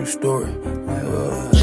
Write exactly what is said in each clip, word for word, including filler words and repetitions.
true story. Uh,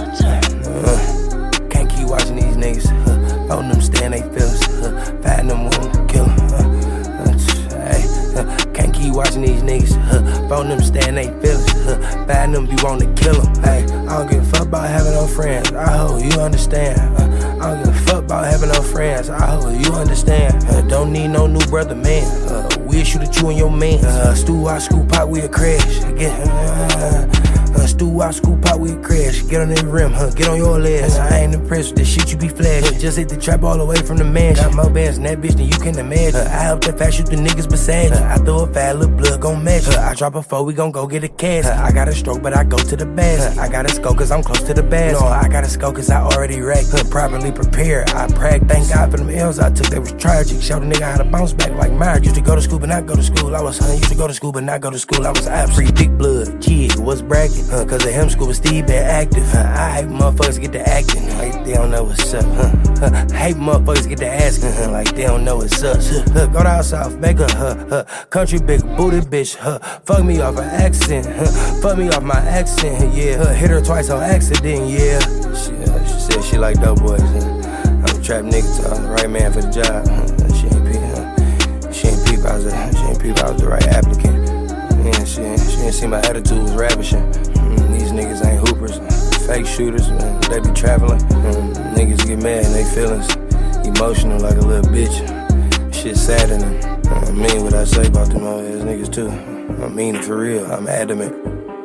uh, can't keep watching these niggas. Uh, letting them stay in they feelings. Uh, fighting them wanting to kill them. Uh, uh, hey, uh, can't keep watching these niggas. Uh, letting them stay in they feelings. Uh, fighting them be wanting to kill them. Hey, I don't give a fuck about having no friends. I hope you understand. Uh, I don't give a fuck about having no friends. I hope you understand. Uh, don't need no new brother, man. Uh, we'll shoot at you and your man. Uh, stew out, scoop out, we'll crash. Get, uh, uh, stew out, scoop out, we'll crash. Get on the rim, huh? Get on your legs. I ain't impressed with the shit you be flashing. Just hit the trap all the way from the mansion. Got more bands than that bitch than you can imagine. Uh, I help that fast shoot the niggas beside you. Uh, I throw a fat little blood gon' match. Uh, I drop a four, we gon' go get a cash. Uh, I got a stroke, but I go to the basket. Uh, I got a scope cause I'm close to the basket. No, I got a scope cause I already racked. Uh, properly prepared, I prag. Thank God for them L's I took, they was tragic. Showed a nigga how to bounce back like Myers. Used to go to school but not go to school. I was huh, used to go to school but not go to school. I was absent. Big blood, kid, what's bracket? Uh, cause of him, school was Steve been active. Uh, I hate motherfuckers get to acting like they don't know what's up. Huh? Uh, I hate motherfuckers get to asking uh, like they don't know what's up. Uh, go down south, make a uh, uh, country big booty bitch. Uh, fuck me off an accent. Uh, fuck me off my accent. Yeah, uh, hit her twice on accident. Yeah, she, uh, she said she like dope boys. Uh, I'm a trap nigga, so I'm the right man for the job. Uh, she ain't peep. Uh, she ain't peep. I was a, she ain't peep. I was the right applicant. Yeah, she ain't, she ain't see my attitude was ravishing. Mm, these niggas ain't hoopers, fake shooters. Man, they be traveling. Mm, niggas get mad in they feelings, emotional like a little bitch. Shit saddening. I mean what I say about them old ass niggas too. I mean it for real. I'm adamant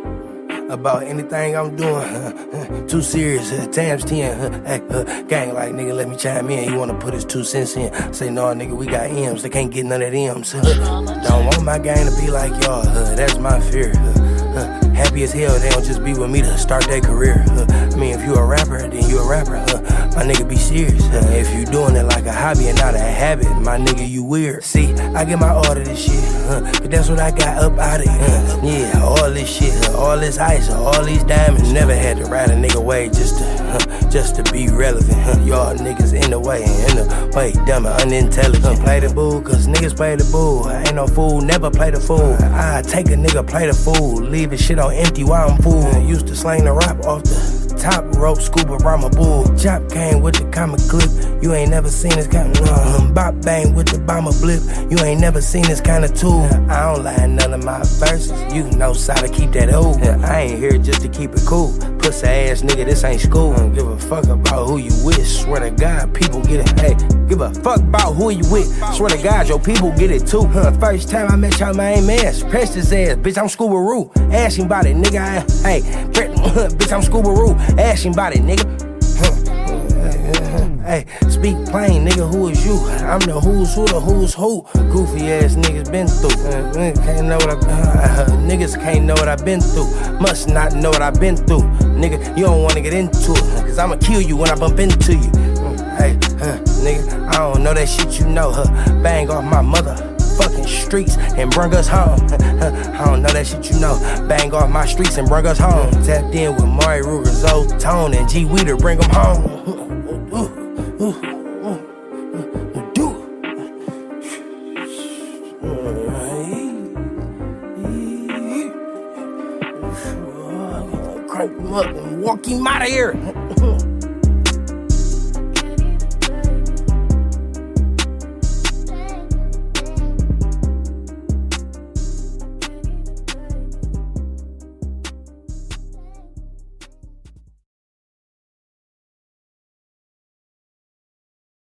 about anything I'm doing. Uh, uh, too serious, uh, times ten. Uh, hey, uh, gang like nigga, let me chime in. You wanna put his two cents in? Say no, nigga, we got M's. They can't get none of M's. Uh, don't want my gang to be like y'all. Uh, that's my fear. Uh, uh, happy as hell, they don't just be with me to start their career. Uh, I mean, if you a rapper, then you a rapper. Uh, my nigga, be serious. Uh, if you doing it like a hobby and not a habit, my nigga, you weird. See, I get my order this shit. Uh, but that's what I got up out of here. Uh, yeah, all this shit, uh, all this ice, uh, all these diamonds. Never had to ride a nigga way just to, uh, just to be relevant. Uh, y'all niggas in the way, in the way, dumb and unintelligent. Uh, play the bull, cause niggas play the bull. I ain't no fool, never play the fool. I take a nigga, play the fool, leave his shit on empty while I'm fool. Uh, used to slang the rap off the top rope, scuba rama bull. Chop came with the comic clip. You ain't never seen this kind of uh, bop bang with the bomber blip. You ain't never seen this kind of tool. I don't lie none of my verses. You know how to keep that old. I ain't here just to keep it cool. Pussy ass nigga, this ain't school. Don't give a fuck about who you with. Swear to God, people get it. Hey, give a fuck about who you with. Swear to God, your people get it too. Huh, first time I met y'all, my aim ass. Pressed his ass, bitch, I'm Scuba Roo. Ask him about it, nigga. I, hey, bitch, I'm Scuba Roo. Ask him about it, nigga. Hey, speak plain, nigga, who is you? I'm the who's who, the who's who. Goofy ass niggas been through. Uh, can't know what I, uh, uh, niggas can't know what I've been through. Must not know what I've been through. Nigga, you don't wanna get into it, cause I'ma kill you when I bump into you. Uh, hey, uh, nigga, I don't know that shit you know, huh? Bang off my mother fucking streets and bring us home. I don't know that shit you know. Bang off my streets and bring us home. Tapped in with Mari Ruger's old tone and G Weeder bring them home. Ooh, ooh, ooh, do it. Crank him up and walk him out of here.